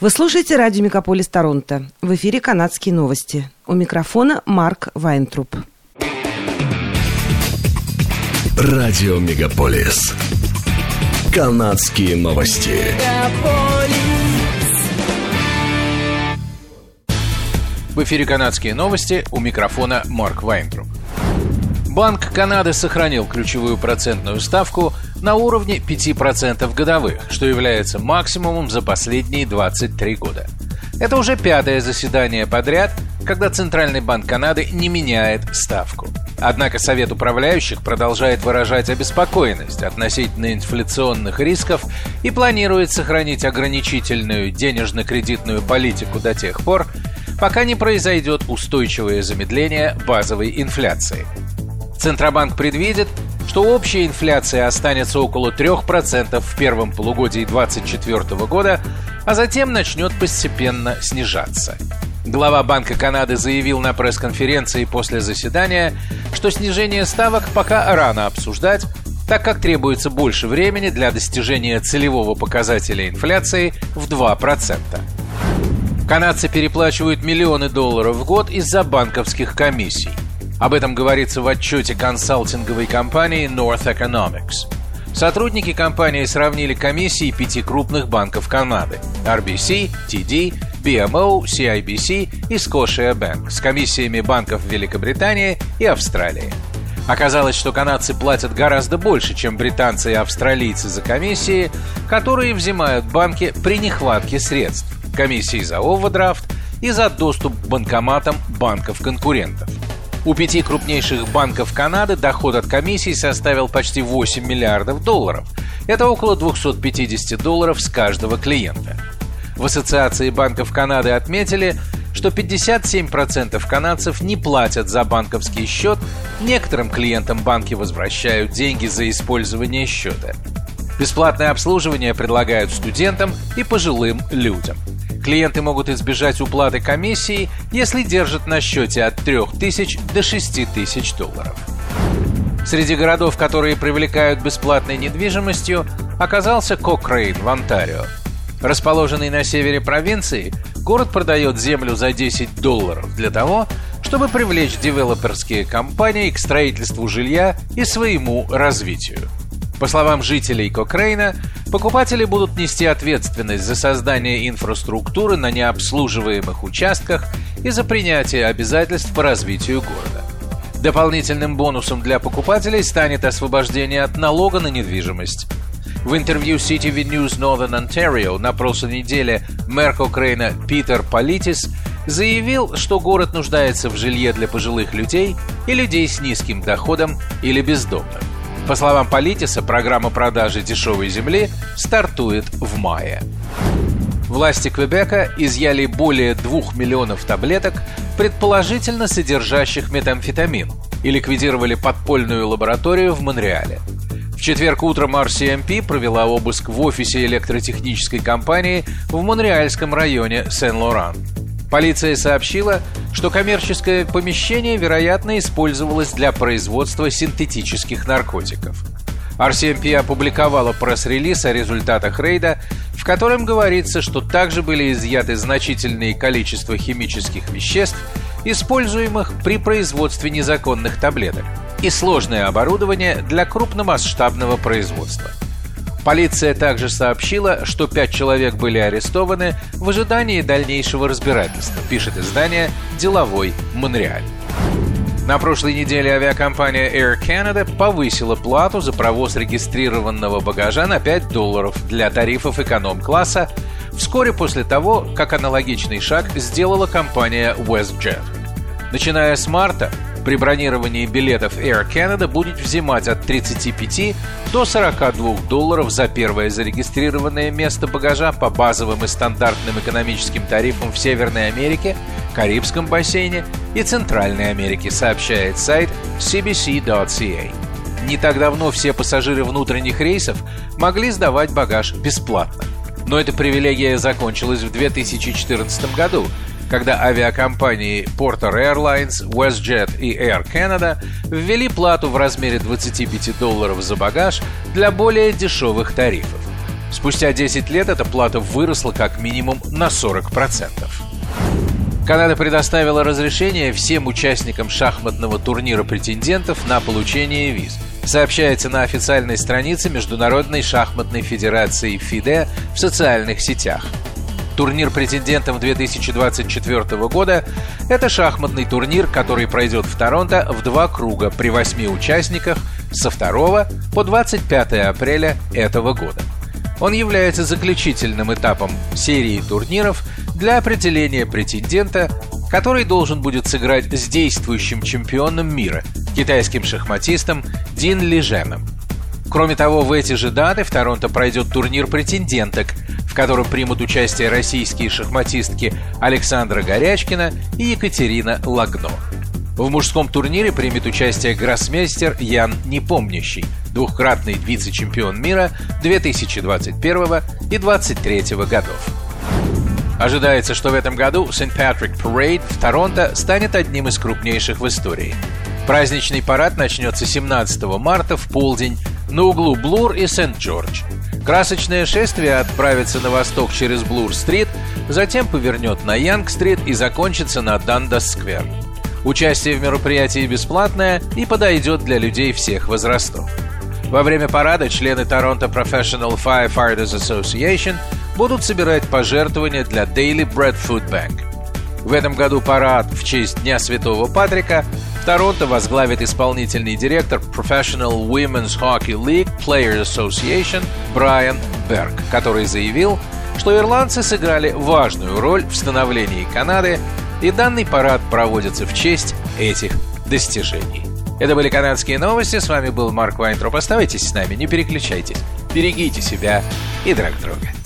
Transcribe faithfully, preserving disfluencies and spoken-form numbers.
Вы слушаете радио Мегаполис Торонто. В эфире канадские новости. У микрофона Марк Вайнтруп. Радио Мегаполис. Канадские новости. В эфире канадские новости. У микрофона Марк Вайнтруп. Банк Канады сохранил ключевую процентную ставку на уровне пять процентов годовых, что является максимумом за последние двадцать три года. Это уже пятое заседание подряд, когда Центральный банк Канады не меняет ставку. Однако Совет управляющих продолжает выражать обеспокоенность относительно инфляционных рисков и планирует сохранить ограничительную денежно-кредитную политику до тех пор, пока не произойдет устойчивое замедление базовой инфляции. Центробанк предвидит, что общая инфляция останется около три процента в первом полугодии двадцать четвёртого года, а затем начнет постепенно снижаться. Глава Банка Канады заявил на пресс-конференции после заседания, что снижение ставок пока рано обсуждать, так как требуется больше времени для достижения целевого показателя инфляции в два процента. Канадцы переплачивают миллионы долларов в год из-за банковских комиссий. Об этом говорится в отчете консалтинговой компании North Economics. Сотрудники компании сравнили комиссии пяти крупных банков Канады – ар би си, ти ди, би эм о, си ай би си и Scotiabank с комиссиями банков Великобритании и Австралии. Оказалось, что канадцы платят гораздо больше, чем британцы и австралийцы за комиссии, которые взимают банки при нехватке средств, комиссии за овердрафт и за доступ к банкоматам банков-конкурентов. У пяти крупнейших банков Канады доход от комиссий составил почти восемь миллиардов долларов. Это около двести пятьдесят долларов с каждого клиента. В Ассоциации банков Канады отметили, что пятьдесят семь процентов канадцев не платят за банковский счет, некоторым клиентам банки возвращают деньги за использование счета. Бесплатное обслуживание предлагают студентам и пожилым людям. Клиенты могут избежать уплаты комиссии, если держат на счете от трёх тысяч до шести тысяч долларов. Среди городов, которые привлекают бесплатной недвижимостью, оказался Кокрейн в Онтарио. Расположенный на севере провинции, город продает землю за десять долларов для того, чтобы привлечь девелоперские компании к строительству жилья и своему развитию. По словам жителей Кокрейна, покупатели будут нести ответственность за создание инфраструктуры на необслуживаемых участках и за принятие обязательств по развитию города. Дополнительным бонусом для покупателей станет освобождение от налога на недвижимость. В интервью си ти ви News Northern Ontario на прошлой неделе мэр Кокрейна Питер Политис заявил, что город нуждается в жилье для пожилых людей и людей с низким доходом или бездомных. По словам Политиса, программа продажи дешевой земли стартует в мае. Власти Квебека изъяли более двух миллионов таблеток, предположительно содержащих метамфетамин, и ликвидировали подпольную лабораторию в Монреале. В четверг утром ар си эм пи провела обыск в офисе электротехнической компании в монреальском районе Сен-Лоран. Полиция сообщила, что коммерческое помещение, вероятно, использовалось для производства синтетических наркотиков. ар си эм пи опубликовала пресс-релиз о результатах рейда, в котором говорится, что также были изъяты значительные количества химических веществ, используемых при производстве незаконных таблеток, и сложное оборудование для крупномасштабного производства. Полиция также сообщила, что пять человек были арестованы в ожидании дальнейшего разбирательства, пишет издание «Деловой Монреаль». На прошлой неделе авиакомпания Air Canada повысила плату за провоз регистрированного багажа на пять долларов для тарифов эконом-класса вскоре после того, как аналогичный шаг сделала компания WestJet. Начиная с марта, при бронировании билетов Air Canada будет взимать от тридцати пяти до сорока двух долларов за первое зарегистрированное место багажа по базовым и стандартным экономическим тарифам в Северной Америке, Карибском бассейне и Центральной Америке, сообщает сайт си би си точка си эй. Не так давно все пассажиры внутренних рейсов могли сдавать багаж бесплатно. Но эта привилегия закончилась в две тысячи четырнадцатом году, когда авиакомпании Porter Airlines, WestJet и Air Canada ввели плату в размере двадцати пяти долларов за багаж для более дешевых тарифов. Спустя десять лет эта плата выросла как минимум на сорок процентов. Канада предоставила разрешение всем участникам шахматного турнира претендентов на получение виз. Сообщается на официальной странице Международной шахматной федерации ФИДЕ в социальных сетях. Турнир претендентов две тысячи двадцать четвёртого года – это шахматный турнир, который пройдет в Торонто в два круга при восьми участниках со второго по двадцать пятое апреля этого года. Он является заключительным этапом серии турниров для определения претендента, который должен будет сыграть с действующим чемпионом мира, китайским шахматистом Дин Лиженом. Кроме того, в эти же даты в Торонто пройдет турнир претенденток, в котором примут участие российские шахматистки Александра Горячкина и Екатерина Лагно. В мужском турнире примет участие гроссмейстер Ян Непомнящий, двукратный вице-чемпион мира две тысячи двадцать первого и две тысячи двадцать третьего годов. Ожидается, что в этом году Сент Патрик Парейд в Торонто станет одним из крупнейших в истории. Праздничный парад начнется семнадцатого марта в полдень на углу Блур и Сент-Джордж. Красочное шествие отправится на восток через Блур-стрит, затем повернет на Янг-стрит и закончится на Дандас-сквер. Участие в мероприятии бесплатное и подойдет для людей всех возрастов. Во время парада члены Toronto Professional Firefighters Association будут собирать пожертвования для Daily Bread Food Bank. В этом году парад в честь Дня Святого Патрика в Торонто возглавит исполнительный директор Professional Women's Hockey League Players Association Брайан Берг, который заявил, что ирландцы сыграли важную роль в становлении Канады, и данный парад проводится в честь этих достижений. Это были канадские новости, с вами был Марк Вайнтроп. Оставайтесь с нами, не переключайтесь, берегите себя и друг друга.